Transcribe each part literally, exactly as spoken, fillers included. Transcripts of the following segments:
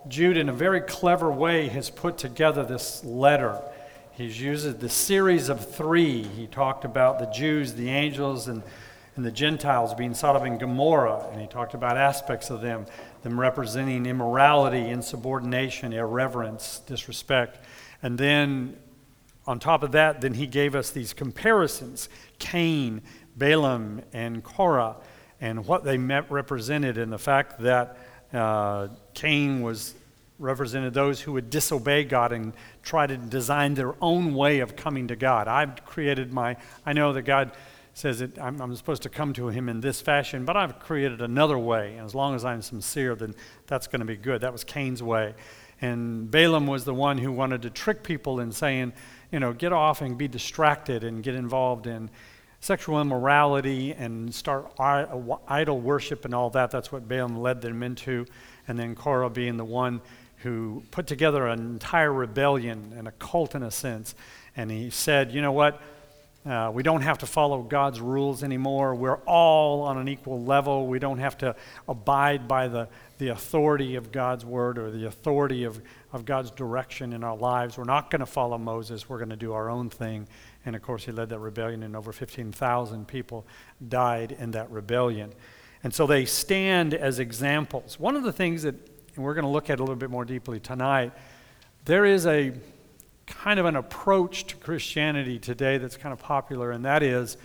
Jude, in a very clever way, has put together this letter. He's used the series of three. He talked about the Jews, the angels, and, and the Gentiles being Sodom and Gomorrah, and he talked about aspects of them, them representing immorality, insubordination, irreverence, disrespect. And then, on top of that, then he gave us these comparisons, Cain, Balaam, and Korah, and what they met represented, and the fact that uh, Cain was represented those who would disobey God and try to design their own way of coming to God. I've created my, I know that God says that I'm, I'm supposed to come to him in this fashion, but I've created another way, and as long as I'm sincere, then that's going to be good. That was Cain's way. And Balaam was the one who wanted to trick people in saying, you know, get off and be distracted and get involved in sexual immorality and start idol worship and all that. That's what Balaam led them into. And then Korah being the one who put together an entire rebellion and a cult in a sense. And he said, you know what? Uh, we don't have to follow God's rules anymore. We're all on an equal level. We don't have to abide by the, the authority of God's word or the authority of, of God's direction in our lives. We're not going to follow Moses. We're going to do our own thing. And of course, he led that rebellion, and over fifteen thousand people died in that rebellion. And so they stand as examples. One of the things that, and we're going to look at a little bit more deeply tonight, there is a kind of an approach to Christianity today that's kind of popular, and that is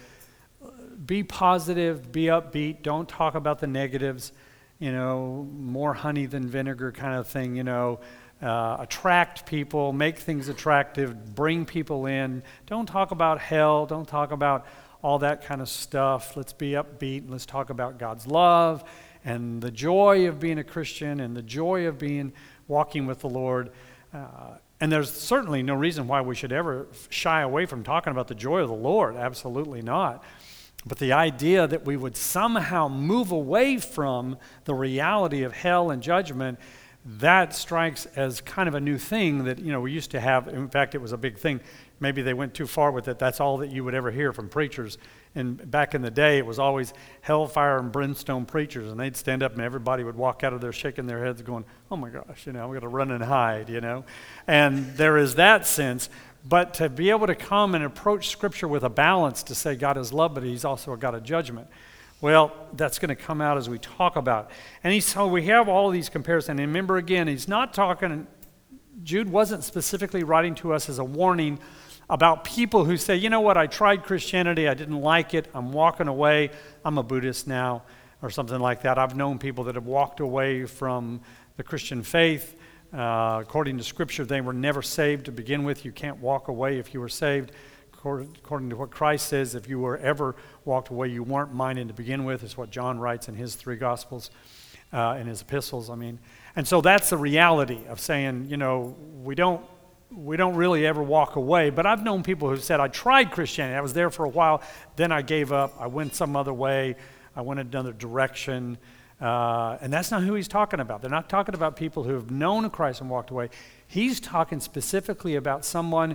be positive, be upbeat, don't talk about the negatives, you know, more honey than vinegar kind of thing, you know, uh, attract people, make things attractive, bring people in. Don't talk about hell, don't talk about all that kind of stuff. Let's be upbeat, and let's talk about God's love and the joy of being a Christian and the joy of being walking with the Lord. Uh, and there's certainly no reason why we should ever shy away from talking about the joy of the Lord. Absolutely not. But the idea that we would somehow move away from the reality of hell and judgment, that strikes as kind of a new thing that, you know, we used to have. In fact, it was a big thing. Maybe they went too far with it. That's all that you would ever hear from preachers. And back in the day, it was always hellfire and brimstone preachers, and they'd stand up and everybody would walk out of there shaking their heads going, oh my gosh, you know, I'm going to run and hide, you know. And there is that sense. But to be able to come and approach Scripture with a balance to say God is love, but he's also a God of judgment. Well, that's going to come out as we talk about it. And he, so we have all these comparisons. And remember again, he's not talking, Jude wasn't specifically writing to us as a warning about people who say, you know what, I tried Christianity, I didn't like it, I'm walking away, I'm a Buddhist now, or something like that. I've known people that have walked away from the Christian faith. Uh, according to Scripture, they were never saved to begin with. You can't walk away if you were saved. According to what Christ says, if you were ever walked away, you weren't mine to begin with, is what John writes in his three Gospels, uh, in his epistles, I mean. And so that's the reality of saying, you know, we don't we don't really ever walk away. But I've known people who said, I tried Christianity, I was there for a while, then I gave up, I went some other way, I went another direction. Uh, and that's not who he's talking about. They're not talking about people who have known Christ and walked away. He's talking specifically about someone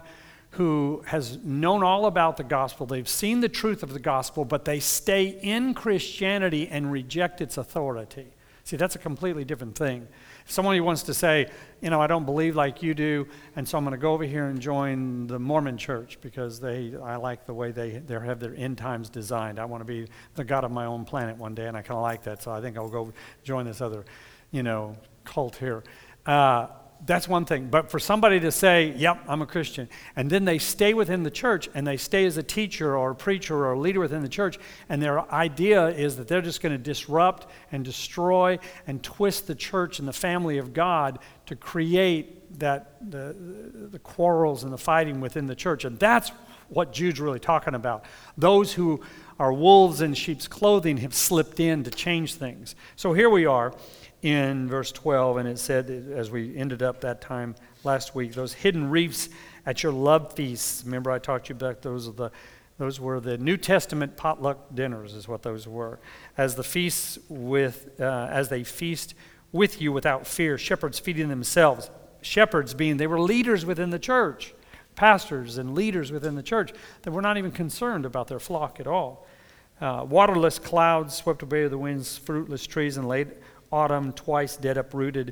who has known all about the gospel. They've seen the truth of the gospel, but they stay in Christianity and reject its authority. See, that's a completely different thing. If someone who wants to say, you know, I don't believe like you do, and so I'm going to go over here and join the Mormon church because they, I like the way they, they have their end times designed. I want to be the God of my own planet one day, and I kind of like that, so I think I'll go join this other, you know, cult here. Uh, That's one thing. But for somebody to say, yep, I'm a Christian, and then they stay within the church, and they stay as a teacher or a preacher or a leader within the church, and their idea is that they're just going to disrupt and destroy and twist the church and the family of God to create that the, the quarrels and the fighting within the church. And that's what Jude's really talking about. Those who are wolves in sheep's clothing have slipped in to change things. So here we are in verse twelve, and it said, as we ended up that time last week, those hidden reefs at your love feasts. Remember I talked to you about those are the those were the New Testament potluck dinners, is what those were. As the feasts with uh, as they feast with you without fear, shepherds feeding themselves. Shepherds being they were leaders within the church, pastors and leaders within the church that were not even concerned about their flock at all. Uh, waterless clouds swept away the winds, fruitless trees, and late autumn, twice dead uprooted,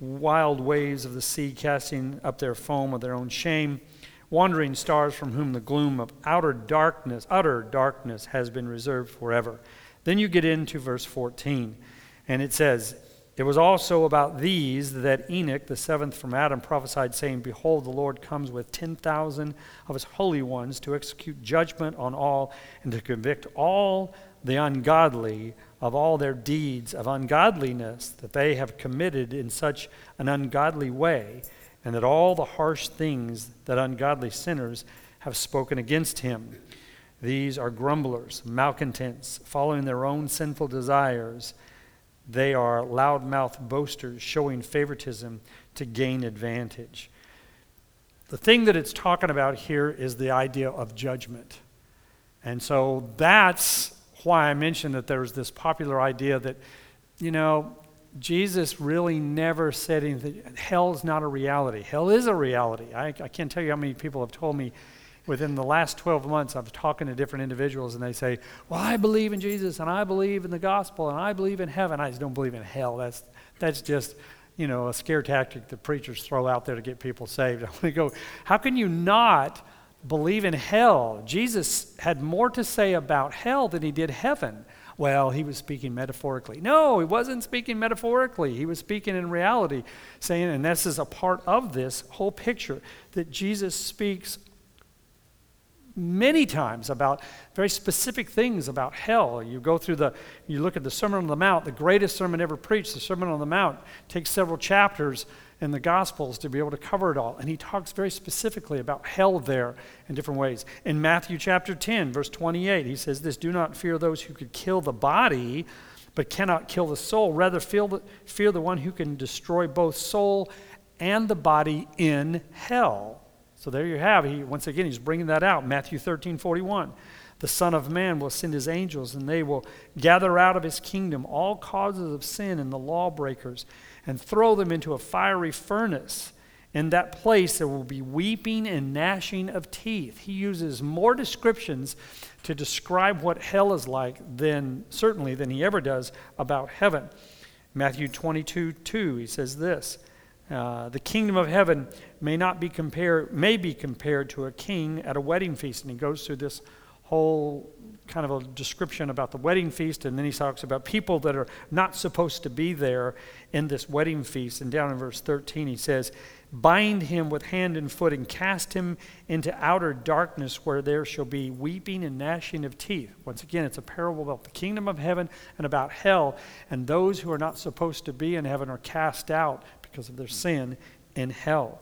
wild waves of the sea casting up their foam of their own shame, wandering stars from whom the gloom of outer darkness, utter darkness has been reserved forever. Then you get into verse fourteen, and it says, it was also about these that Enoch, the seventh from Adam, prophesied, saying, behold, the Lord comes with ten thousand of his holy ones to execute judgment on all and to convict all the ungodly of all their deeds of ungodliness that they have committed in such an ungodly way, and that all the harsh things that ungodly sinners have spoken against him. These are grumblers, malcontents, following their own sinful desires. They are loudmouthed boasters, showing favoritism to gain advantage. The thing that it's talking about here is the idea of judgment. And so that's why I mentioned that there's this popular idea that, you know, Jesus really never said anything. Hell's not a reality. Hell is a reality. I, I can't tell you how many people have told me within the last twelve months, I'm talking to different individuals, and they say, well, I believe in Jesus, and I believe in the gospel, and I believe in heaven. I just don't believe in hell. That's that's just, you know, a scare tactic that preachers throw out there to get people saved. I want to go, how can you not believe in hell? Jesus had more to say about hell than he did heaven. Well, he was speaking metaphorically. No, he wasn't speaking metaphorically. He was speaking in reality, saying, and this is a part of this whole picture, that Jesus speaks many times about very specific things about hell. You go through the, you look at the Sermon on the Mount, the greatest sermon ever preached, the Sermon on the Mount, takes several chapters in the Gospels to be able to cover it all. And he talks very specifically about hell there in different ways. In Matthew chapter ten, verse twenty-eight, he says this, do not fear those who could kill the body, but cannot kill the soul. Rather, fear the, fear the one who can destroy both soul and the body in hell. So there you have, he once again, he's bringing that out. Matthew thirteen forty-one. The Son of Man will send his angels, and they will gather out of his kingdom all causes of sin and the lawbreakers, and throw them into a fiery furnace. In that place there will be weeping and gnashing of teeth. He uses more descriptions to describe what hell is like than, certainly, than he ever does about heaven. Matthew twenty-two two, he says this, Uh, the kingdom of heaven may not be compared, may be compared to a king at a wedding feast. And he goes through this whole kind of a description about the wedding feast, and then he talks about people that are not supposed to be there in this wedding feast. And down in verse thirteen, he says, bind him with hand and foot and cast him into outer darkness where there shall be weeping and gnashing of teeth. Once again, it's a parable about the kingdom of heaven and about hell, and those who are not supposed to be in heaven are cast out because of their sin in hell.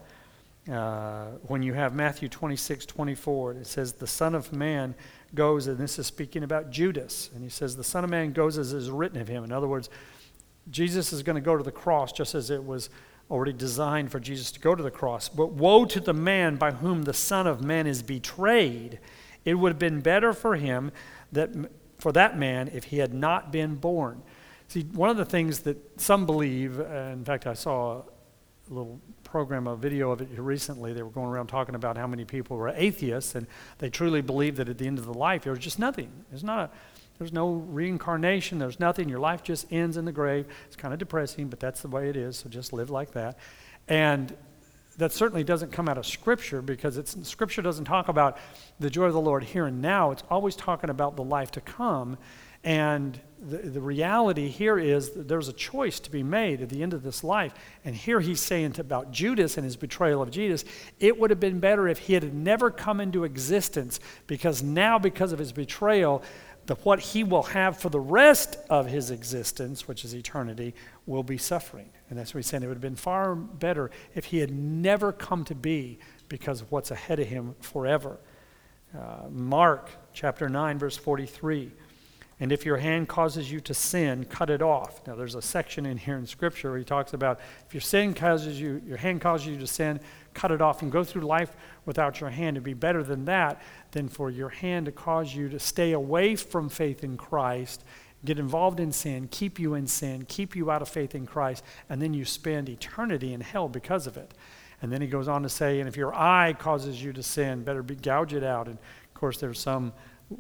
Uh, when you have Matthew twenty-six twenty-four, it says, the Son of Man goes, and this is speaking about Judas, and he says, the Son of Man goes as is written of him. In other words, Jesus is going to go to the cross just as it was already designed for Jesus to go to the cross. But woe to the man by whom the Son of Man is betrayed. It would have been better for him, that for that man, if he had not been born. See, one of the things that some believe, uh, in fact, I saw a little program, a video of it recently. They were going around talking about how many people were atheists, and they truly believe that at the end of the life, there was just nothing. There's not a, there's no reincarnation. There's nothing. Your life just ends in the grave. It's kind of depressing, but that's the way it is, so just live like that. And that certainly doesn't come out of Scripture, because it's, Scripture doesn't talk about the joy of the Lord here and now. It's always talking about the life to come. And the, the reality here is that there's a choice to be made at the end of this life. And here he's saying to, about Judas and his betrayal of Jesus, it would have been better if he had never come into existence, because now, because of his betrayal, the, what he will have for the rest of his existence, which is eternity, will be suffering. And that's what he's saying. It would have been far better if he had never come to be, because of what's ahead of him forever. Uh, Mark chapter nine, verse forty-three. And if your hand causes you to sin, cut it off. Now, there's a section in here in Scripture where he talks about if your sin causes you, your hand causes you to sin, cut it off and go through life without your hand. It'd be better than that than for your hand to cause you to stay away from faith in Christ, get involved in sin, keep you in sin, keep you out of faith in Christ, and then you spend eternity in hell because of it. And then he goes on to say, and if your eye causes you to sin, better be, gouge it out. And of course, there's some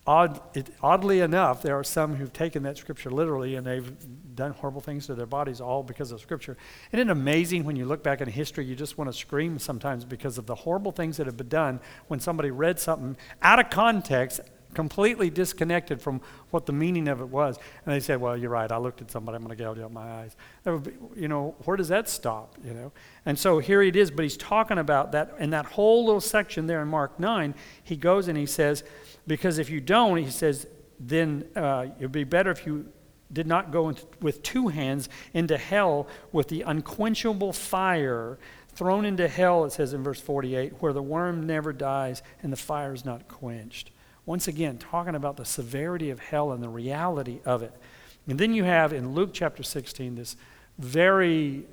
odd, it, oddly enough, there are some who've taken that scripture literally and they've done horrible things to their bodies all because of scripture. Isn't it amazing when you look back in history, you just want to scream sometimes because of the horrible things that have been done when somebody read something out of context, completely disconnected from what the meaning of it was. And they said, well, you're right, I looked at somebody, I'm going to gouge out my eyes. That would be, you know, where does that stop, you know? And so here it is, but he's talking about that, in that whole little section there in Mark nine, he goes and he says, because if you don't, he says, then uh, it would be better if you did not go in with two hands into hell with the unquenchable fire thrown into hell, it says in verse forty-eight, where the worm never dies and the fire is not quenched. Once again, talking about the severity of hell and the reality of it. And then you have in Luke chapter sixteen this very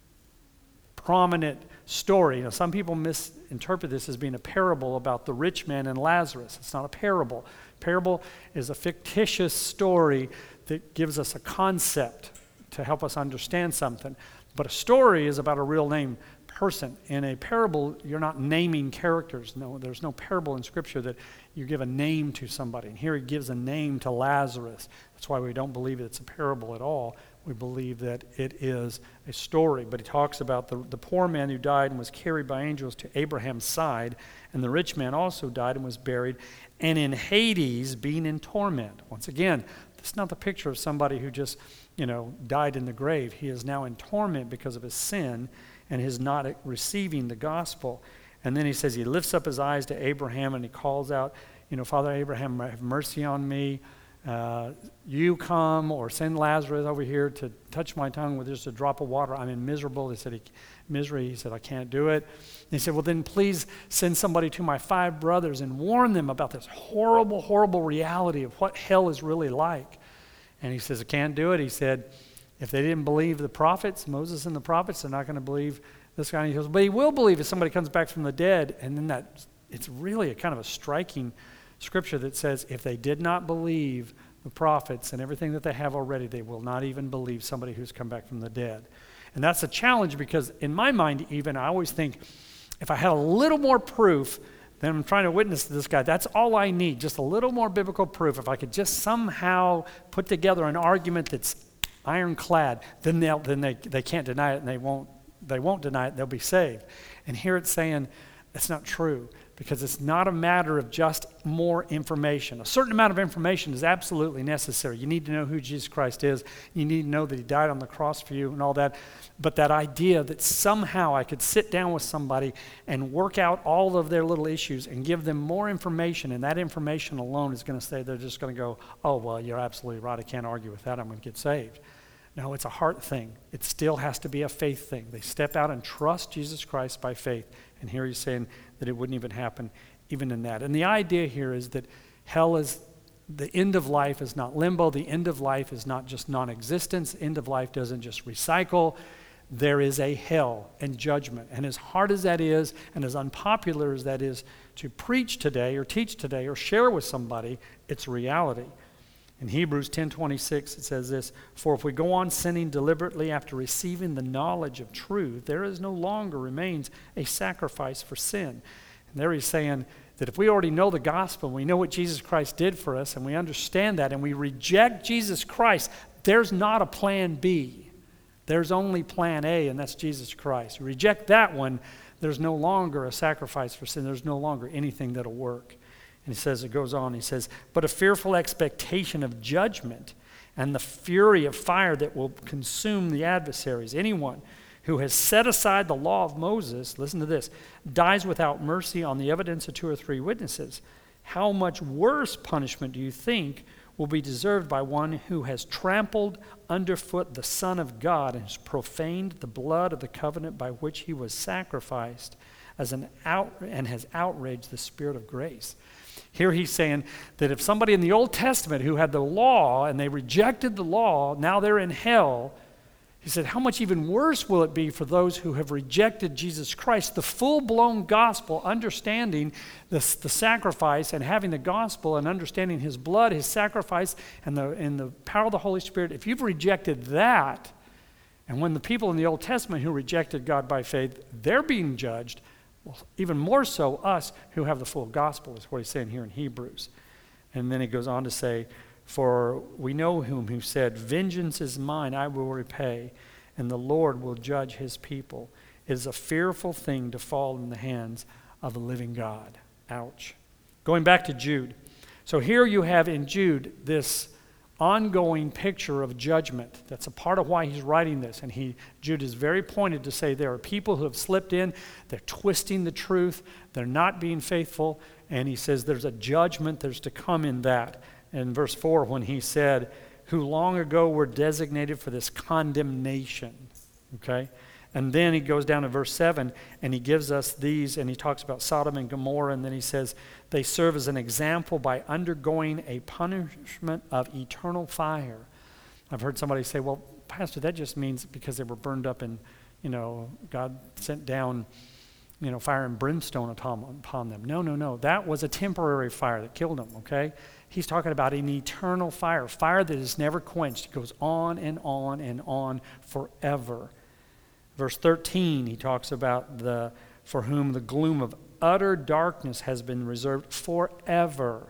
prominent story. Now, some people misinterpret this as being a parable about the rich man and Lazarus. It's not a parable. Parable is a fictitious story that gives us a concept to help us understand something. But a story is about a real name person. In a parable, you're not naming characters. No, there's no parable in Scripture that you give a name to somebody. And here he gives a name to Lazarus. That's why we don't believe it's a parable at all. We believe that it is a story. But he talks about the, the poor man who died and was carried by angels to Abraham's side, and the rich man also died and was buried, and in Hades being in torment. Once again, this is not the picture of somebody who just, you know, died in the grave. He is now in torment because of his sin and his not receiving the gospel. And then he says he lifts up his eyes to Abraham and he calls out, you know, Father Abraham, have mercy on me. Uh, you come or send Lazarus over here to touch my tongue with just a drop of water. I'm in miserable. He said, he, misery. He said, I can't do it. And he said, well, then please send somebody to my five brothers and warn them about this horrible, horrible reality of what hell is really like. And he says, I can't do it. He said, if they didn't believe the prophets, Moses and the prophets, they're not going to believe this guy. And he goes, but he will believe if somebody comes back from the dead. And then that, it's really a kind of a striking scripture that says, if they did not believe the prophets and everything that they have already, they will not even believe somebody who's come back from the dead. And that's a challenge because in my mind even, I always think, if I had a little more proof, then I'm trying to witness to this guy. That's all I need, just a little more biblical proof. If I could just somehow put together an argument that's ironclad, then they'll, then they they can't deny it, and they won't they won't deny it. They'll be saved. And here it's saying that's not true because it's not a matter of just more information. A certain amount of information is absolutely necessary. You need to know who Jesus Christ is. You need to know that he died on the cross for you and all that. But that idea that somehow I could sit down with somebody and work out all of their little issues and give them more information, and that information alone is going to say, they're just going to go, oh, well, you're absolutely right. I can't argue with that. I'm going to get saved. No, it's a heart thing. It still has to be a faith thing. They step out and trust Jesus Christ by faith. And here he's saying that it wouldn't even happen even in that. And the idea here is that hell is, the end of life is not limbo. The end of life is not just non-existence. The end of life doesn't just recycle. There is a hell and judgment. And as hard as that is, and as unpopular as that is to preach today or teach today or share with somebody, it's reality. In Hebrews ten twenty-six, it says this, for if we go on sinning deliberately after receiving the knowledge of truth, there is no longer remains a sacrifice for sin. And there he's saying that if we already know the gospel, we know what Jesus Christ did for us, and we understand that, and we reject Jesus Christ, there's not a plan B. There's only plan A, and that's Jesus Christ. We reject that one, there's no longer a sacrifice for sin. There's no longer anything that'll work. And he says, it goes on, he says, but a fearful expectation of judgment and the fury of fire that will consume the adversaries. Anyone who has set aside the law of Moses, listen to this, dies without mercy on the evidence of two or three witnesses. How much worse punishment do you think will be deserved by one who has trampled underfoot the Son of God and has profaned the blood of the covenant by which he was sacrificed as an out and has outraged the Spirit of grace? Here he's saying that if somebody in the Old Testament who had the law and they rejected the law, now they're in hell. He said, how much even worse will it be for those who have rejected Jesus Christ, the full-blown gospel, understanding the, the sacrifice and having the gospel and understanding his blood, his sacrifice, and the, and the power of the Holy Spirit. If you've rejected that, and when the people in the Old Testament who rejected God by faith, they're being judged, well, even more so us who have the full gospel is what he's saying here in Hebrews. And then he goes on to say, for we know him who said, vengeance is mine, I will repay, and the Lord will judge his people. It is a fearful thing to fall in the hands of the living God. Ouch. Going back to Jude. So here you have in Jude this ongoing picture of judgment. That's a part of why he's writing this. And he, Jude is very pointed to say there are people who have slipped in, they're twisting the truth, they're not being faithful, and he says there's a judgment there's to come in that. In verse four, when he said, who long ago were designated for this condemnation, okay? And then he goes down to verse seven, and he gives us these, and he talks about Sodom and Gomorrah, and then he says, they serve as an example by undergoing a punishment of eternal fire. I've heard somebody say, well, Pastor, that just means because they were burned up and, you know, God sent down, you know, fire and brimstone upon them. No, no, no. That was a temporary fire that killed them, okay? He's talking about an eternal fire, fire that is never quenched. It goes on and on and on forever. Verse thirteen, he talks about the for whom the gloom of utter darkness has been reserved forever.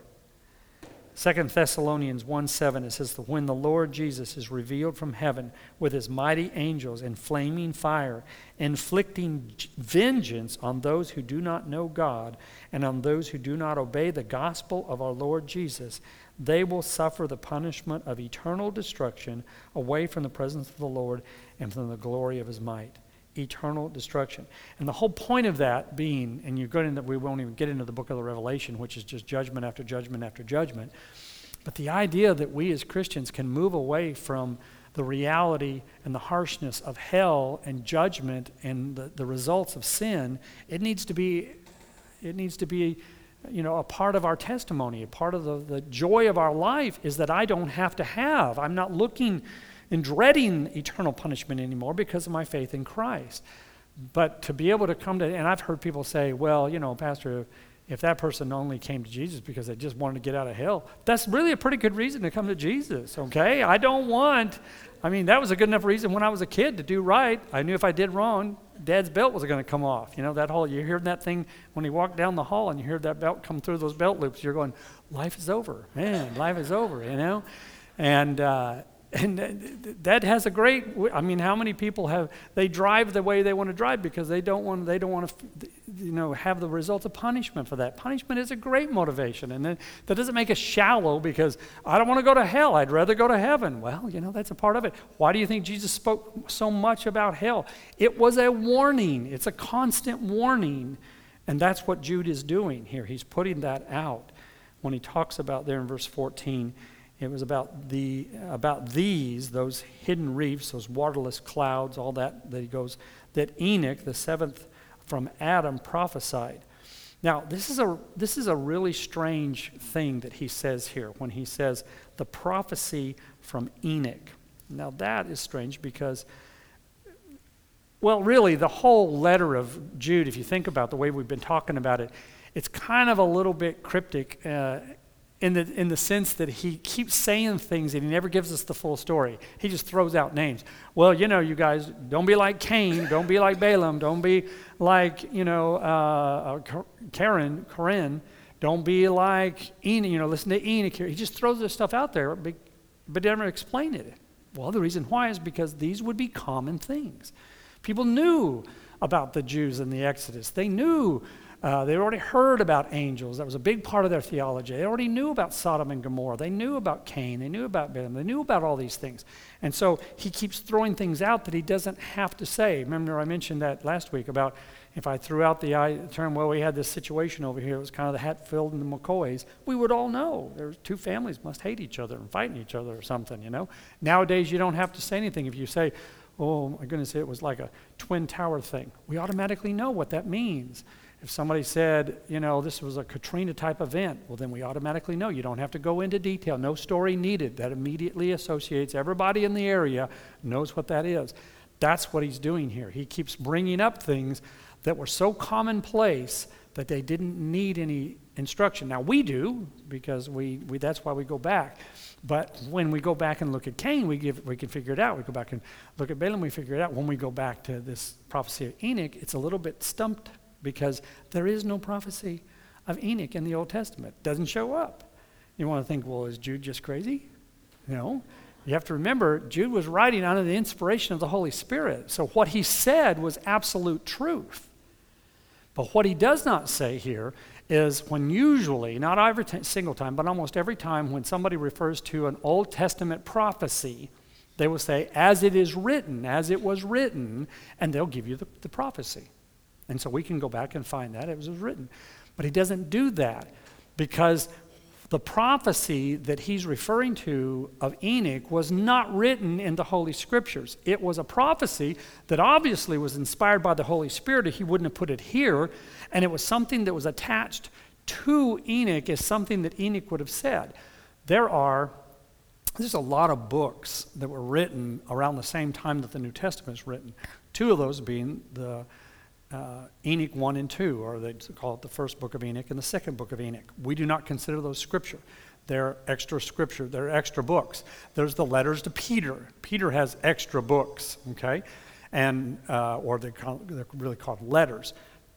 Second Thessalonians one seven, it says that when the Lord Jesus is revealed from heaven with his mighty angels in flaming fire, inflicting vengeance on those who do not know God and on those who do not obey the gospel of our Lord Jesus, they will suffer the punishment of eternal destruction away from the presence of the Lord and from the glory of his might. Eternal destruction. And the whole point of that being, and you're going to, we won't even get into the book of the Revelation, which is just judgment after judgment after judgment, but the idea that we as Christians can move away from the reality and the harshness of hell and judgment and the, the results of sin, it needs to be, it needs to be, you know, a part of our testimony, a part of the, the joy of our life is that I don't have to have. I'm not looking and dreading eternal punishment anymore because of my faith in Christ. But to be able to come to, and I've heard people say, well, you know, Pastor, if that person only came to Jesus because they just wanted to get out of hell, that's really a pretty good reason to come to Jesus, okay? I don't want, I mean, that was a good enough reason when I was a kid to do right. I knew if I did wrong, Dad's belt was going to come off. You know, that whole, you hear that thing when he walked down the hall and you hear that belt come through those belt loops, you're going, life is over. Man, life is over, you know? And, uh, And that has a great, I mean, how many people have, they drive the way they want to drive because they don't want, they don't want to, you know, have the result of punishment for that. Punishment is a great motivation. And then, that doesn't make us shallow because I don't want to go to hell. I'd rather go to heaven. Well, you know, that's a part of it. Why do you think Jesus spoke so much about hell? It was a warning. It's a constant warning. And that's what Jude is doing here. He's putting that out when he talks about there in verse fourteen. It was about the about these, those hidden reefs, those waterless clouds, all that that he goes, that Enoch, the seventh from Adam, prophesied. Now, this is a this is a really strange thing that he says here when he says the prophecy from Enoch. Now that is strange because, well, really the whole letter of Jude, if you think about the way we've been talking about it, it's kind of a little bit cryptic. Uh, In the in the sense that he keeps saying things and he never gives us the full story. He just throws out names. Well, you know, you guys, don't be like Cain, don't be like Balaam, don't be like, you know, uh, Karen, Corinne, don't be like Enoch, you know, listen to Enoch here. He just throws this stuff out there, but, but never explain it. Well, the reason why is because these would be common things. People knew about the Jews in the Exodus. They knew Uh, they already heard about angels. That was a big part of their theology. They already knew about Sodom and Gomorrah. They knew about Cain. They knew about Balaam. They knew about all these things. And so he keeps throwing things out that he doesn't have to say. Remember I mentioned that last week about if I threw out the term, well, we had this situation over here. It was kind of the Hatfield and the McCoys. We would all know. There's two families must hate each other and fighting each other or something, you know. Nowadays, you don't have to say anything. If you say, oh, my goodness, it was like a twin tower thing, we automatically know what that means. If somebody said, you know, this was a Katrina type event, well, then we automatically know. You don't have to go into detail. No story needed. That immediately associates everybody in the area knows what that is. That's what he's doing here. He keeps bringing up things that were so commonplace that they didn't need any instruction. Now, we do because we, we that's why we go back. But when we go back and look at Cain, we give we can figure it out. We go back and look at Balaam, we figure it out. When we go back to this prophecy of Enoch, it's a little bit stumped because there is no prophecy of Enoch in the Old Testament. It doesn't show up. You want to think, well, is Jude just crazy? No. You have to remember, Jude was writing under the inspiration of the Holy Spirit. So what he said was absolute truth. But what he does not say here is when usually, not every t- single time, but almost every time when somebody refers to an Old Testament prophecy, they will say, as it is written, as it was written, and they'll give you the, the prophecy. And so we can go back and find that it was written. But he doesn't do that because the prophecy that he's referring to of Enoch was not written in the Holy Scriptures. It was a prophecy that obviously was inspired by the Holy Spirit, or he wouldn't have put it here, and it was something that was attached to Enoch as something that Enoch would have said. There are, there's a lot of books that were written around the same time that the New Testament is written. Two of those being the Uh, Enoch one and two, or they call it the first book of Enoch and the second book of Enoch. We do not consider those scripture. They're extra scripture. They're extra books. There's the letters to Peter. Peter has extra books, okay? And, uh, or they call, they're really called letters.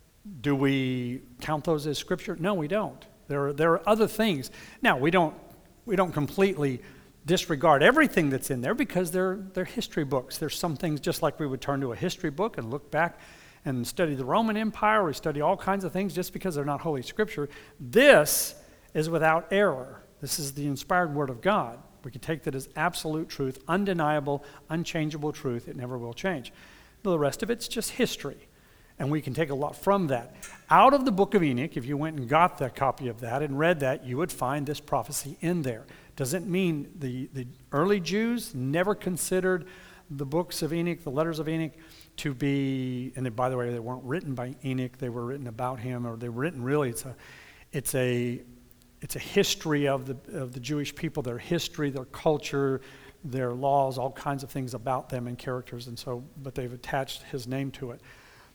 Do we count those as scripture? No, we don't. There are, there are other things. Now, we don't, we don't completely disregard everything that's in there because they're, they're history books. There's some things just like we would turn to a history book and look back and study the Roman Empire, we study all kinds of things just because they're not Holy Scripture. This is without error. This is the inspired Word of God. We can take that as absolute truth, undeniable, unchangeable truth. It never will change. The rest of it's just history, and we can take a lot from that. Out of the book of Enoch, if you went and got that copy of that and read that, you would find this prophecy in there. Doesn't mean the, the early Jews never considered the books of Enoch, the letters of Enoch, to be, and then, by the way, they weren't written by Enoch, they were written about him, or they were written really, it's a, it's a, it's a history of the, of the Jewish people, their history, their culture, their laws, all kinds of things about them and characters, and so, but they've attached his name to it.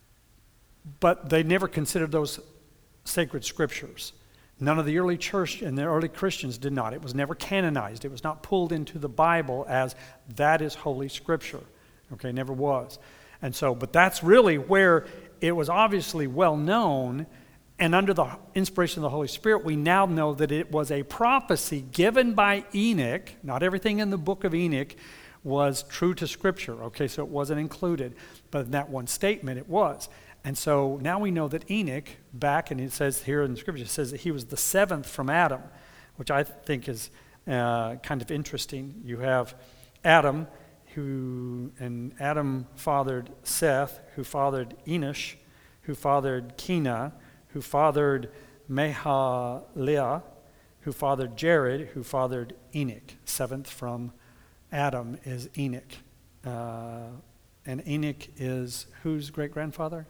But they never considered those sacred scriptures. None of the early church and the early Christians did not. It was never canonized. It was not pulled into the Bible as that is Holy Scripture. Okay, never was. And so, but that's really where it was obviously well known, and under the inspiration of the Holy Spirit, we now know that it was a prophecy given by Enoch. Not everything in the book of Enoch was true to Scripture, okay, so it wasn't included, but in that one statement it was. And so now we know that Enoch, back, and it says here in the Scripture, it says that he was the seventh from Adam, which I think is uh, kind of interesting. You have Adam, who, and Adam fathered Seth, who fathered Enosh, who fathered Kenah, who fathered Mahaliah, who fathered Jared, who fathered Enoch. Seventh from Adam is Enoch. Uh, and Enoch is whose great-grandfather?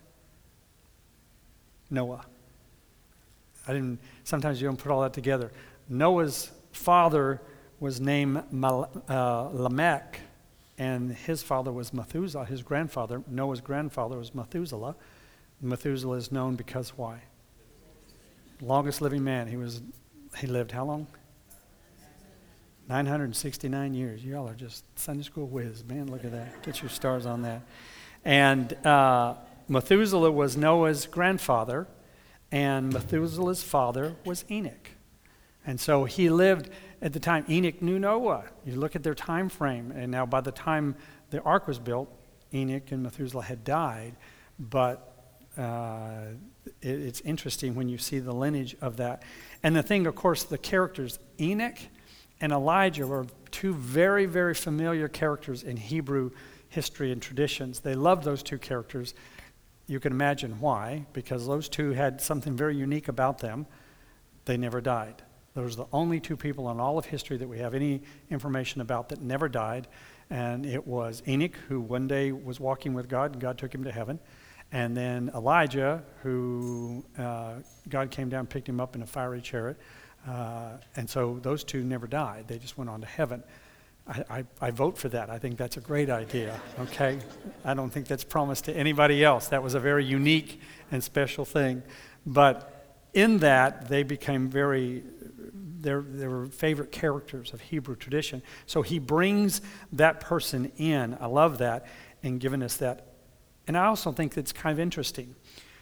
Noah. I didn't, sometimes you don't put all that together. Noah's father was named Mal, uh, Lamech, and his father was Methuselah. His grandfather, Noah's grandfather, was Methuselah. Methuselah is known because why? Longest living man. He was, he lived how long? nine hundred sixty-nine years. Y'all are just Sunday school whiz. Man, look at that. Get your stars on that. And uh, Methuselah was Noah's grandfather, and Methuselah's father was Enoch. And so he lived at the time. Enoch knew Noah. You look at their time frame, and now by the time the ark was built, Enoch and Methuselah had died. But uh, it, it's interesting when you see the lineage of that. And the thing, of course, the characters, Enoch and Elijah were two very, very familiar characters in Hebrew history and traditions. They loved those two characters. You can imagine why, because those two had something very unique about them. They never died. Those are the only two people in all of history that we have any information about that never died. And it was Enoch, who one day was walking with God, and God took him to heaven. And then Elijah, who uh, God came down and picked him up in a fiery chariot. Uh, and so those two never died. They just went on to heaven. I, I, I vote for that. I think that's a great idea, okay? I don't think that's promised to anybody else. That was a very unique and special thing. But in that, they became very, they were favorite characters of Hebrew tradition. So he brings that person in. I love that, and giving us that. And I also think that's kind of interesting.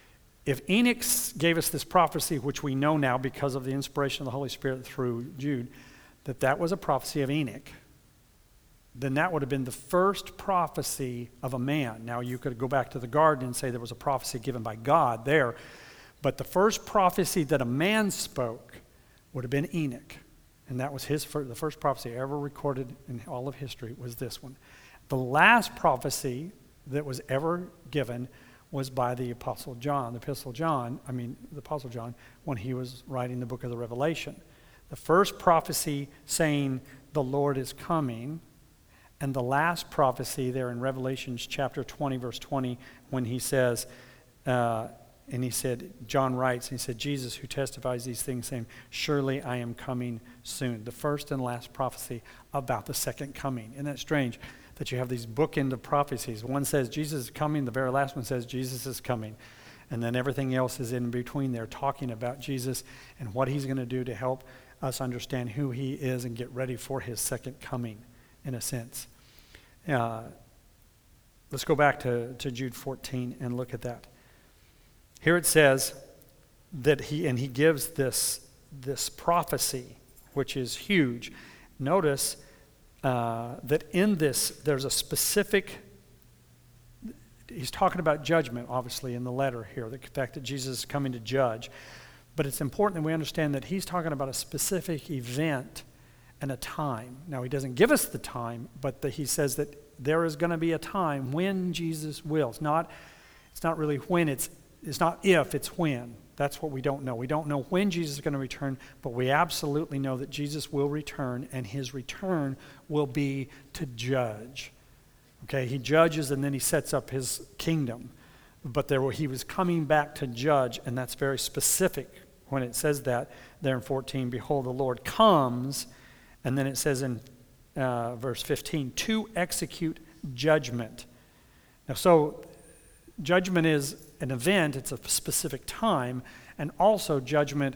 if Enoch gave us this prophecy, which we know now because of the inspiration of the Holy Spirit through Jude, that that was a prophecy of Enoch, then that would have been the first prophecy of a man. Now, you could go back to the garden and say there was a prophecy given by God there, but the first prophecy that a man spoke would have been Enoch, and that was his first, the first prophecy ever recorded in all of history was this one. The last prophecy that was ever given was by the Apostle John, the Epistle John, I mean the Apostle John, when he was writing the book of the Revelation. The first prophecy saying the Lord is coming, and the last prophecy there in Revelation chapter twenty, verse twenty, when he says, uh, and he said, John writes, and he said, Jesus who testifies these things, saying, surely I am coming soon. The first and last prophecy about the second coming. Isn't that strange that you have these bookend of prophecies? One says Jesus is coming, the very last one says Jesus is coming. And then everything else is in between there talking about Jesus and what he's going to do to help us understand who he is and get ready for his second coming, in a sense. Uh, let's go back to, to Jude fourteen and look at that. Here it says that he, and he gives this, this prophecy, which is huge. Notice uh, that in this, there's a specific, he's talking about judgment, obviously, in the letter here, the fact that Jesus is coming to judge. But it's important that we understand that he's talking about a specific event and a time. Now, he doesn't give us the time, but the, he says that there is going to be a time when Jesus will. It's not, it's not really when, it's, it's not if, it's when. That's what we don't know. We don't know when Jesus is going to return, but we absolutely know that Jesus will return, and his return will be to judge. Okay, he judges and then he sets up his kingdom. But there he was coming back to judge, and that's very specific when it says that there in fourteen, behold, the Lord comes, and then it says in uh, verse fifteen, to execute judgment. Now, so judgment is an event, it's a specific time, and also judgment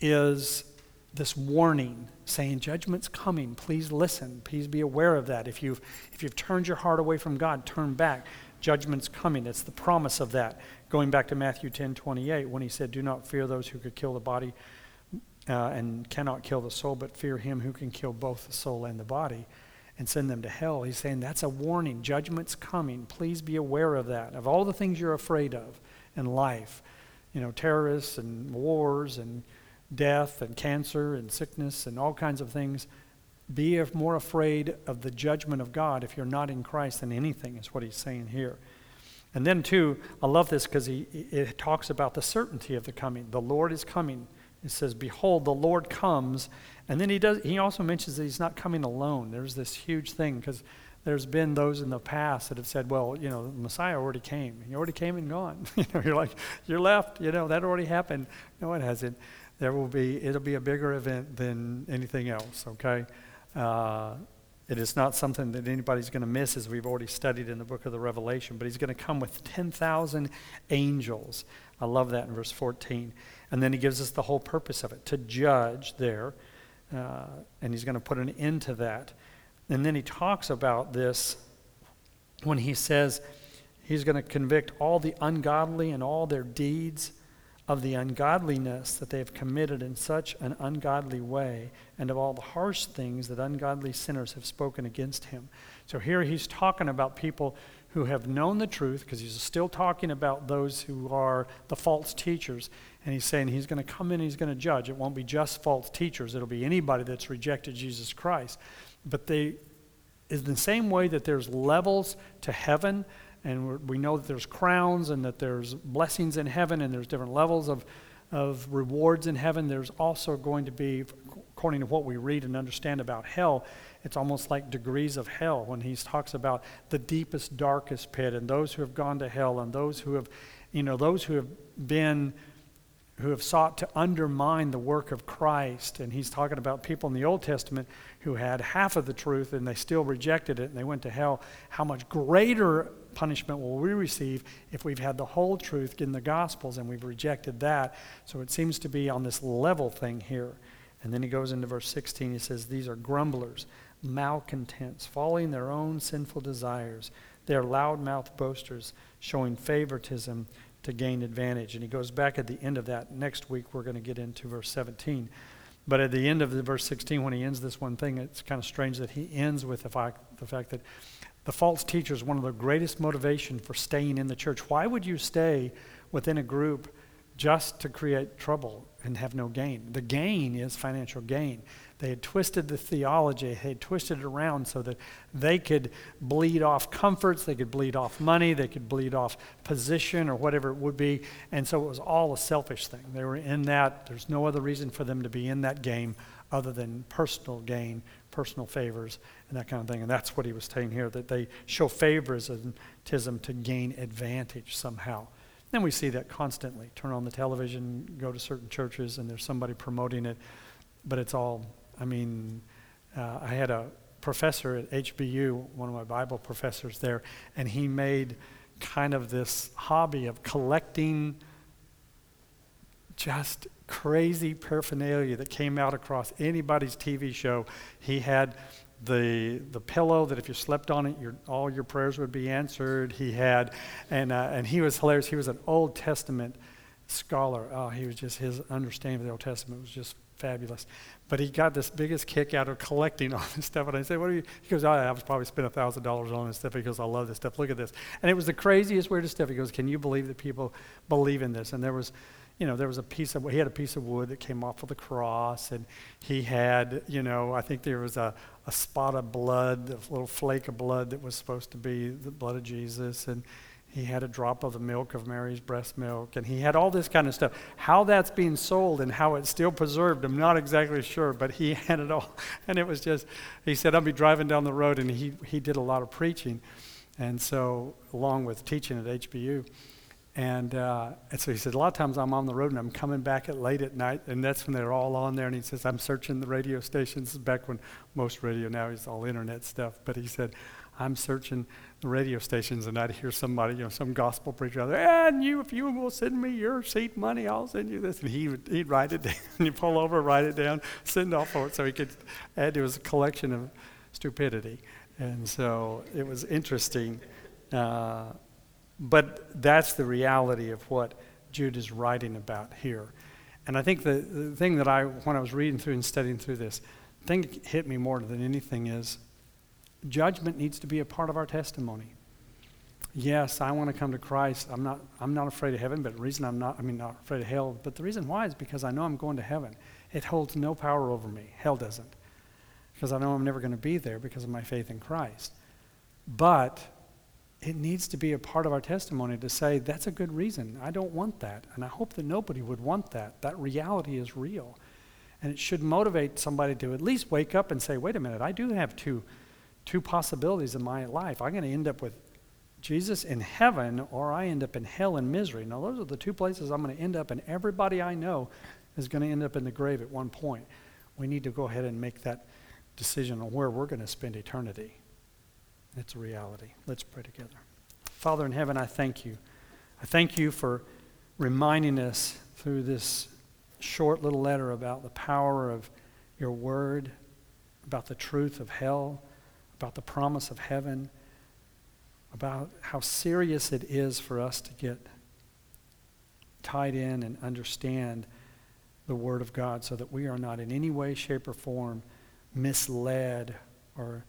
is this warning saying judgment's coming, please listen, please be aware of that. If you've, if you've turned your heart away from God, turn back. Judgment's coming. It's the promise of that. Going back to Matthew ten twenty-eight, when he said, do not fear those who could kill the body uh, and cannot kill the soul, but fear him who can kill both the soul and the body and send them to hell. He's saying that's a warning. Judgment's coming. Please be aware of that. Of all the things you're afraid of in life, you know, terrorists and wars and death and cancer and sickness and all kinds of things, be more afraid of the judgment of God if you're not in Christ than anything, is what he's saying here. And then, too, I love this because he it talks about the certainty of the coming. The Lord is coming. It says, behold, the Lord comes. And then he does. He also mentions that he's not coming alone. There's this huge thing because there's been those in the past that have said, well, you know, the Messiah already came. He already came and gone. You know, you're like, you're left. You know, that already happened. No, it hasn't. There will be, it'll be a bigger event than anything else, okay? Uh, it is not something that anybody's going to miss, as we've already studied in the book of the Revelation, but he's going to come with ten thousand angels. I love that in verse fourteen. And then he gives us the whole purpose of it, to judge there, uh, and he's going to put an end to that. And then he talks about this when he says he's going to convict all the ungodly and all their deeds of the ungodliness that they have committed in such an ungodly way, and of all the harsh things that ungodly sinners have spoken against him. So here he's talking about people who have known the truth, because he's still talking about those who are the false teachers, and he's saying he's going to come in and he's going to judge. It won't be just false teachers. It'll be anybody that's rejected Jesus Christ. But they, in the same way that there's levels to heaven, and we're, we know that there's crowns and that there's blessings in heaven and there's different levels of, of rewards in heaven. There's also going to be, according to what we read and understand about hell, it's almost like degrees of hell when he talks about the deepest, darkest pit and those who have gone to hell and those who have, you know, those who have been, who have sought to undermine the work of Christ. And he's talking about people in the Old Testament who had half of the truth and they still rejected it and they went to hell. How much greater punishment will we receive if we've had the whole truth in the Gospels and we've rejected that? So it seems to be on this level thing here. And then he goes into verse sixteen. He says, these are grumblers, malcontents, following their own sinful desires. They are loud-mouthed boasters, showing favoritism to gain advantage. And he goes back at the end of that. Next week, we're going to get into verse seventeen. But at the end of the verse sixteen, when he ends this one thing, it's kind of strange that he ends with the fact, the fact that the false teacher is one of the greatest motivation for staying in the church. Why would you stay within a group just to create trouble and have no gain? The gain is financial gain. They had twisted the theology, they had twisted it around so that they could bleed off comforts, they could bleed off money, they could bleed off position or whatever it would be. And so it was all a selfish thing. They were in that. There's no other reason for them to be in that game other than personal gain, personal favors, and that kind of thing. And that's what he was saying here, that they show favoritism to gain advantage somehow. Then we see that constantly. Turn on the television, go to certain churches, and there's somebody promoting it. But it's all, I mean, uh, I had a professor at H B U, one of my Bible professors there, and he made kind of this hobby of collecting just crazy paraphernalia that came out across anybody's T V show. He had the the pillow that if you slept on it, your, all your prayers would be answered. He had, and uh, and he was hilarious. He was an Old Testament scholar. Oh, he was just, his understanding of the Old Testament was just fabulous. But he got this biggest kick out of collecting all this stuff. And I said, what are you? He goes, oh, I've probably spent a thousand dollars on this stuff. He goes, I love this stuff. Look at this. And it was the craziest, weirdest stuff. He goes, can you believe that people believe in this? And there was, you know, there was a piece of, he had a piece of wood that came off of the cross, and he had, you know, I think there was a, a spot of blood, a little flake of blood that was supposed to be the blood of Jesus, and he had a drop of the milk of Mary's breast milk, and he had all this kind of stuff. How that's being sold and how it's still preserved, I'm not exactly sure, but he had it all. And it was just, he said, I'll be driving down the road, and he, he did a lot of preaching, and so, along with teaching at H B U. And, uh, and so he said, a lot of times I'm on the road and I'm coming back at late at night, and that's when they're all on there. And he says, I'm searching the radio stations. This is back when most radio now is all internet stuff. But he said, I'm searching the radio stations, and I'd hear somebody, you know, some gospel preacher out there, and you, if you will send me your seat money, I'll send you this. And he would, he'd write it down. You pull over, write it down, send off for it, so he could add to his collection of stupidity. And so it was interesting. Uh, But that's the reality of what Jude is writing about here. And I think the, the thing that I, when I was reading through and studying through this, the thing that hit me more than anything is judgment needs to be a part of our testimony. Yes, I want to come to Christ. I'm not, I'm not afraid of heaven, but the reason I'm not, I mean, not afraid of hell, but the reason why is because I know I'm going to heaven. It holds no power over me. Hell doesn't. Because I know I'm never going to be there because of my faith in Christ. But it needs to be a part of our testimony to say, that's a good reason. I don't want that. And I hope that nobody would want that. That reality is real. And it should motivate somebody to at least wake up and say, wait a minute, I do have two, two possibilities in my life. I'm going to end up with Jesus in heaven, or I end up in hell and misery. Now, those are the two places I'm going to end up, and everybody I know is going to end up in the grave at one point. We need to go ahead and make that decision on where we're going to spend eternity. It's a reality. Let's pray together. Father in heaven, I thank you. I thank you for reminding us through this short little letter about the power of your word, about the truth of hell, about the promise of heaven, about how serious it is for us to get tied in and understand the word of God so that we are not in any way, shape, or form misled or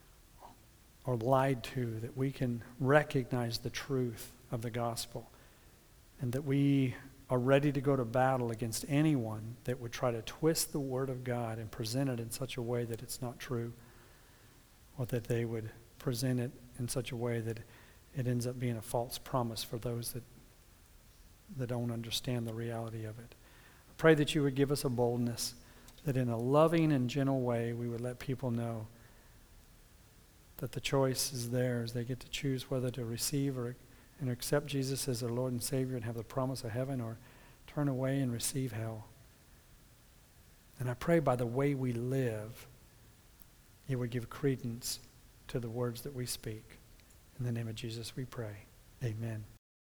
or lied to, that we can recognize the truth of the gospel, and that we are ready to go to battle against anyone that would try to twist the word of God and present it in such a way that it's not true, or that they would present it in such a way that it ends up being a false promise for those that, that don't understand the reality of it. I pray that you would give us a boldness, that in a loving and gentle way we would let people know that the choice is theirs. They get to choose whether to receive or and accept Jesus as their Lord and Savior and have the promise of heaven, or turn away and receive hell. And I pray by the way we live, it would give credence to the words that we speak. In the name of Jesus we pray. Amen.